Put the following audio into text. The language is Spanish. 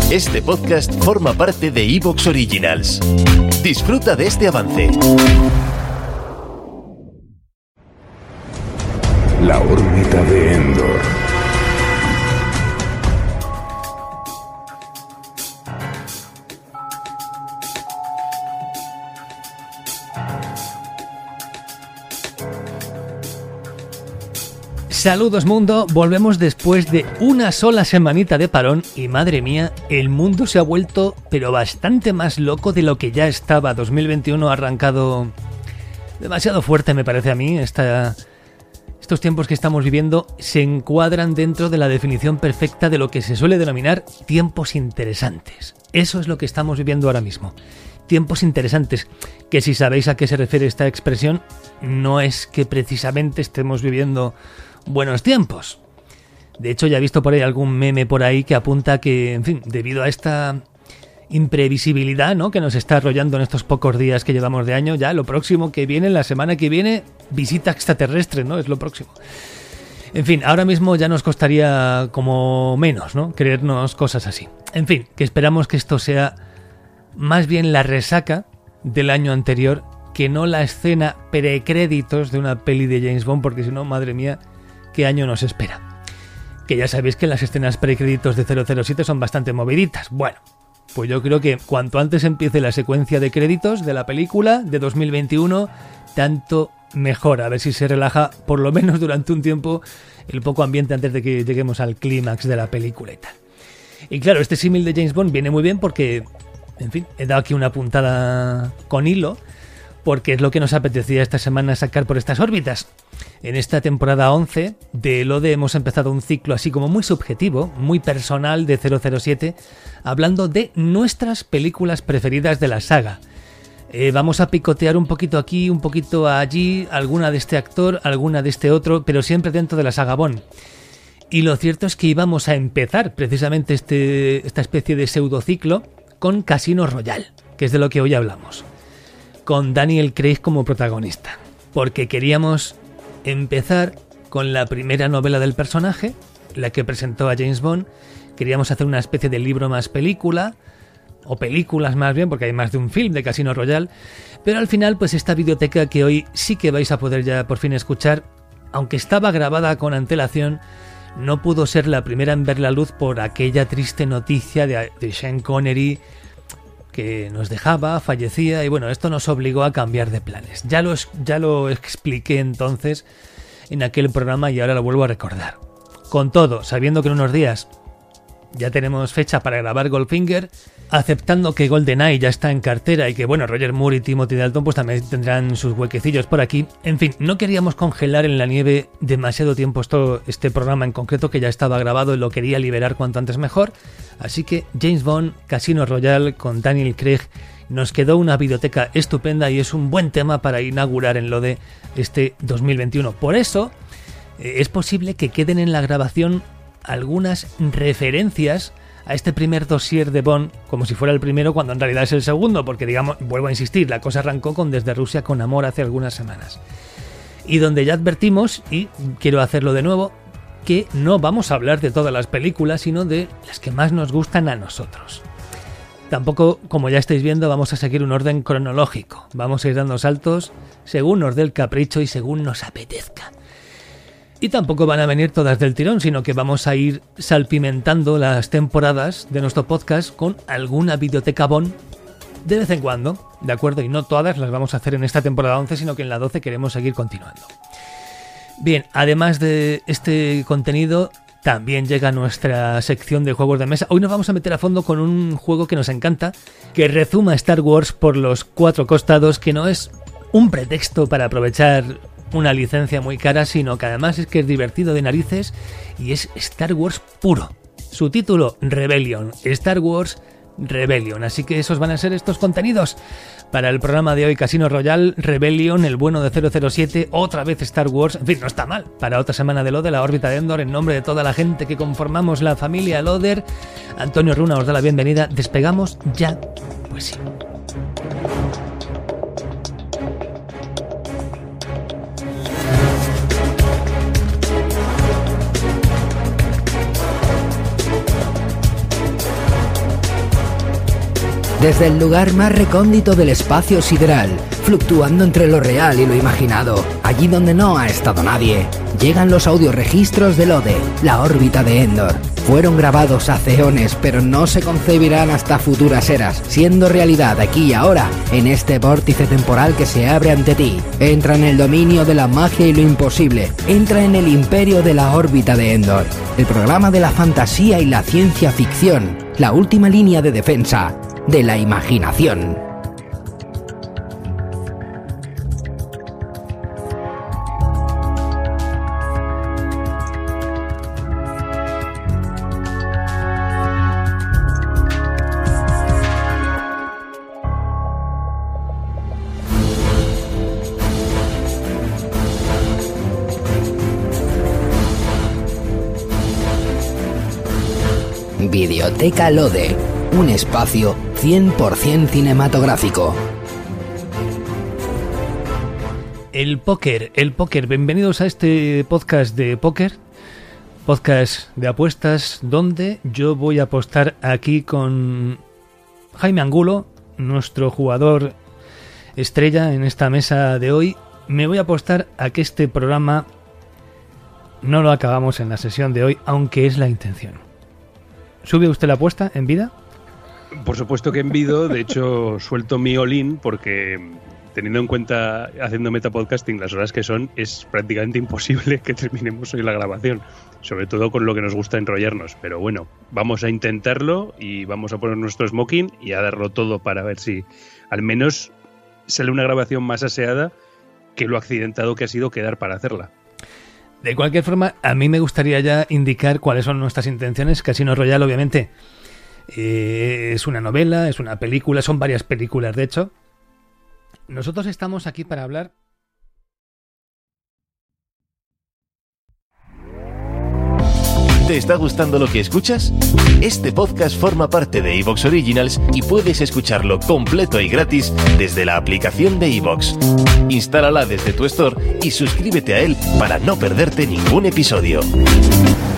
Este podcast forma parte de Evox Originals. Disfruta de este avance. La órbita de Endor. Saludos mundo, volvemos después de una sola semanita de parón y madre mía, el mundo se ha vuelto pero bastante más loco de lo que ya estaba. 2021 ha arrancado demasiado fuerte, me parece a mí. Estos tiempos que estamos viviendo se encuadran dentro de la definición perfecta de lo que se suele denominar tiempos interesantes. Eso es lo que estamos viviendo ahora mismo. Tiempos interesantes, que si sabéis a qué se refiere esta expresión, no es que precisamente estemos viviendo buenos tiempos. De hecho, ya he visto por ahí algún meme por ahí que apunta que, en fin, debido a esta imprevisibilidad, ¿no?, que nos está arrollando en estos pocos días que llevamos de año, ya lo próximo que viene, la semana que viene, visita extraterrestre, ¿no? Es lo próximo. En fin, ahora mismo ya nos costaría como menos, ¿no?, creernos cosas así. En fin, que esperamos que esto sea más bien la resaca del año anterior que no la escena precréditos de una peli de James Bond, porque si no, madre mía, qué año nos espera. Que ya sabéis que las escenas precréditos de 007 son bastante moviditas. Bueno, pues yo creo que cuanto antes empiece la secuencia de créditos de la película de 2021, tanto mejor. A ver si se relaja, por lo menos durante un tiempo, el poco ambiente antes de que lleguemos al clímax de la película y tal. Y claro, este símil de James Bond viene muy bien porque, en fin, he dado aquí una puntada con hilo, porque es lo que nos apetecía esta semana sacar por estas órbitas. En esta temporada 11 de LODE hemos empezado un ciclo así como muy subjetivo, muy personal de 007, hablando de nuestras películas preferidas de la saga. Vamos a picotear un poquito aquí, un poquito allí, alguna de este actor, alguna de este otro, pero siempre dentro de la saga Bond. Y lo cierto es que íbamos a empezar precisamente esta especie de pseudociclo con Casino Royale, que es de lo que hoy hablamos, con Daniel Craig como protagonista, porque queríamos empezar con la primera novela del personaje, la que presentó a James Bond. Queríamos hacer una especie de libro más película, o películas más bien, porque hay más de un film de Casino Royale, pero al final pues esta videoteca que hoy sí que vais a poder ya por fin escuchar, aunque estaba grabada con antelación, no pudo ser la primera en ver la luz por aquella triste noticia de Sean Connery, que nos dejaba, fallecía, y bueno, esto nos obligó a cambiar de planes. Ya lo expliqué entonces en aquel programa y ahora lo vuelvo a recordar. Con todo, sabiendo que en unos días ya tenemos fecha para grabar Goldfinger, aceptando que GoldenEye ya está en cartera y que bueno, Roger Moore y Timothy Dalton pues también tendrán sus huequecillos por aquí. En fin, no queríamos congelar en la nieve demasiado tiempo este programa en concreto, que ya estaba grabado y lo quería liberar cuanto antes mejor. Así que James Bond, Casino Royale con Daniel Craig, nos quedó una videoteca estupenda y es un buen tema para inaugurar en lo de este 2021. Por eso es posible que queden en la grabación algunas referencias a este primer dossier de Bond como si fuera el primero, cuando en realidad es el segundo, porque digamos, vuelvo a insistir, la cosa arrancó con Desde Rusia con Amor hace algunas semanas, y donde ya advertimos, y quiero hacerlo de nuevo, que no vamos a hablar de todas las películas, sino de las que más nos gustan a nosotros. Tampoco, como ya estáis viendo, vamos a seguir un orden cronológico, vamos a ir dando saltos según nos dé el capricho y según nos apetezca. Y tampoco van a venir todas del tirón, sino que vamos a ir salpimentando las temporadas de nuestro podcast con alguna videoteca Bond de vez en cuando, ¿de acuerdo? Y no todas las vamos a hacer en esta temporada 11, sino que en la 12 queremos seguir continuando. Bien, además de este contenido, también llega nuestra sección de juegos de mesa. Hoy nos vamos a meter a fondo con un juego que nos encanta, que rezuma Star Wars por los cuatro costados, que no es un pretexto para aprovechar una licencia muy cara, sino que además es que es divertido de narices y es Star Wars puro. Su título, Rebellion, Star Wars Rebellion. Así que esos van a ser estos contenidos para el programa de hoy. Casino Royale, Rebellion, el bueno de 007, otra vez Star Wars. En fin, no está mal para otra semana de LODE, la órbita de Endor. En nombre de toda la gente que conformamos la familia LODER, Antonio Runa os da la bienvenida. Despegamos ya. Pues sí. Desde el lugar más recóndito del espacio sideral, fluctuando entre lo real y lo imaginado, allí donde no ha estado nadie, llegan los audioregistros del Ode, la órbita de Endor. Fueron grabados hace eones, pero no se concebirán hasta futuras eras, siendo realidad aquí y ahora, en este vórtice temporal que se abre ante ti. Entra en el dominio de la magia y lo imposible. Entra en el imperio de la órbita de Endor, el programa de la fantasía y la ciencia ficción, la última línea de defensa de la imaginación. Videoteca Lode, un espacio 100% cinematográfico. El póker. Bienvenidos a este podcast de póker, podcast de apuestas, donde yo voy a apostar aquí con Jaime Angulo, nuestro jugador estrella en esta mesa de hoy. Me voy a apostar a que este programa no lo acabamos en la sesión de hoy, aunque es la intención. ¿Sube usted la apuesta en vida? Por supuesto que en vida. De hecho, suelto mi all-in porque, teniendo en cuenta, haciendo metapodcasting, las horas que son, es prácticamente imposible que terminemos hoy la grabación. Sobre todo con lo que nos gusta enrollarnos. Pero bueno, vamos a intentarlo y vamos a poner nuestro smoking y a darlo todo para ver si al menos sale una grabación más aseada que lo accidentado que ha sido quedar para hacerla. De cualquier forma, a mí me gustaría ya indicar cuáles son nuestras intenciones. Casino Royale, obviamente, es una novela, es una película, son varias películas, de hecho. Nosotros estamos aquí para hablar... ¿Te está gustando lo que escuchas? Este podcast forma parte de Evox Originals y puedes escucharlo completo y gratis desde la aplicación de Evox. Instálala desde tu store y suscríbete a él para no perderte ningún episodio.